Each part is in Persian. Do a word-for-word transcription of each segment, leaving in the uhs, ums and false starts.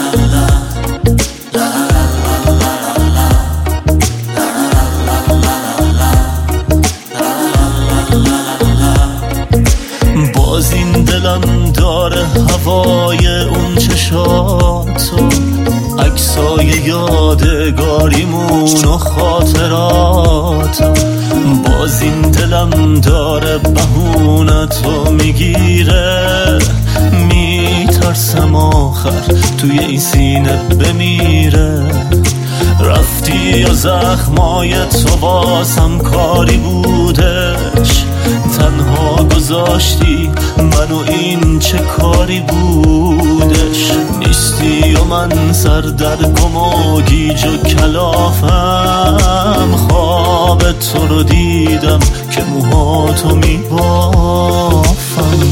باز این دلم داره هوای اون چشاتو، عکسای یادگاریمون و خاطراتو. باز این دلم داره بهونتو میگیره، میترسم آخر توی این سینه بمیره. رفتی یا زخمای تو واسم کاری بودش، تنها گذاشتی منو این چه کاری بودش. نیستی و من سر در گم و گیج و کلافم، خواب تو رو دیدم که موهاتو میبافم.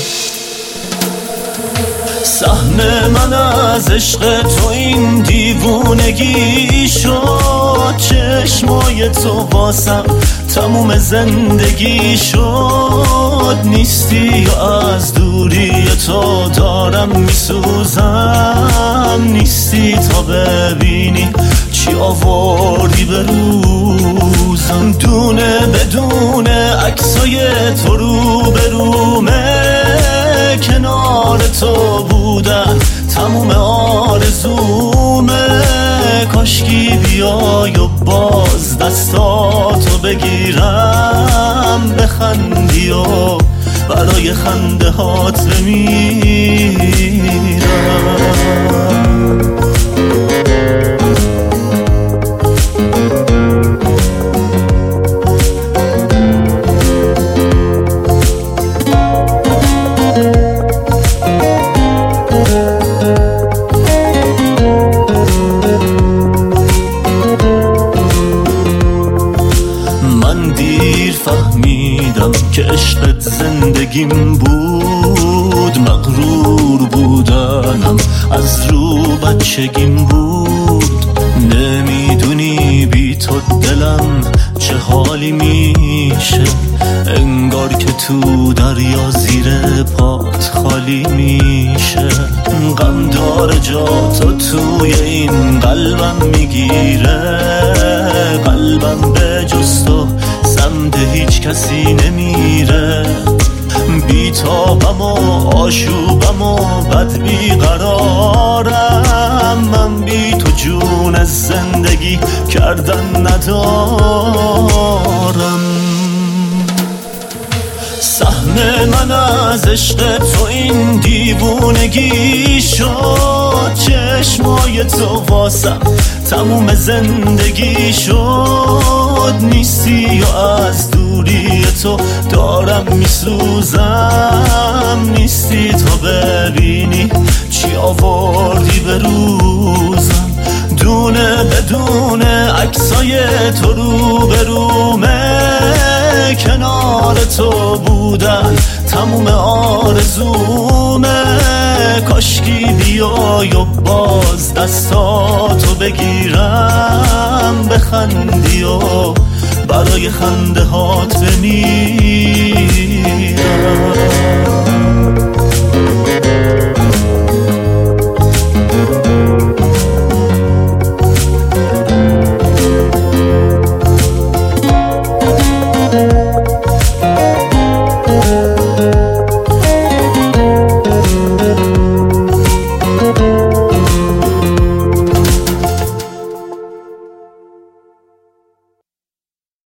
سهم من از عشق تو این دیوونگی شد، چشمای تو واسم تموم زندگی شد. نیستی یا از دوری تو دارم میسوزم، نیستی تا ببینی چی آوردی به روزم. دونه بدونه عکسای تو رو به رومه، کنار تو بودن تموم آرزومه. کاشکی بیای و باز دستاتو بگیرم، بخندی و برای خنده هات بمیرم. فهمیدم که عشقت زندگیم بود، مغرور بودنم از رو بچگیم بود. نمیدونی بی تو دلم چه حالی میشه، انگار که تو دریا زیر پات خالی میشه. غم داره جا تو توی این قلبم میگیره، قلبم به جز تو سمت هیچ کسی نمیره. بیتابم و آشوبم و بد بیقرارم، من بی تو جون از زندگی کردن ندارم. سهم من از عشق تو این دیوونگی شد، چشمای تو واسم تموم زندگی شد. نیستی یا از دوری تو دارم میسوزم، نیستی تا ببینی چی آوردی به روزم. دونه بدونه عکسای تو رو به رومه، کنار تو بودن تموم آرزومه. کاشکی بیای و باز دستاتو بگیرم، بخندی و برای خنده هات بمیرم.